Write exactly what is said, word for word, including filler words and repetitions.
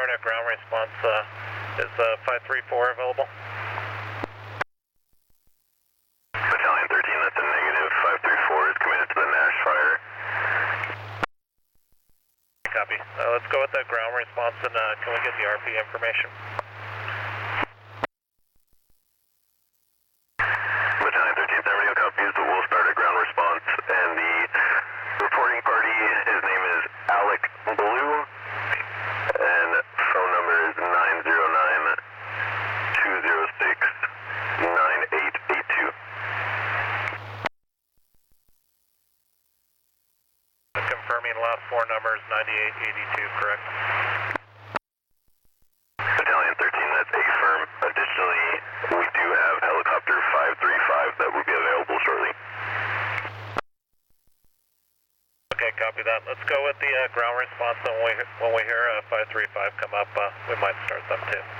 return a ground response. Uh, is uh, five three four available? Battalion thirteen, that's a negative. five three four is committed to the Nash fire. Copy. Uh, let's go with that ground response, and uh, can we get the R P information? Battalion thirteen, that radio copies. We'll start a ground response, and the reporting party, his name is Alec Blue, and phone number is nine zero nine, two zero six, nine eight eight two. Confirming last four numbers, ninety-eight eighty-two, correct? Battalion thirteen, that's a firm. Additionally, we do have helicopter five three five that will be available shortly. Okay, copy that. Let's go with the uh, ground response, and when we, when we hear uh, five three five come up, uh, we might start them too.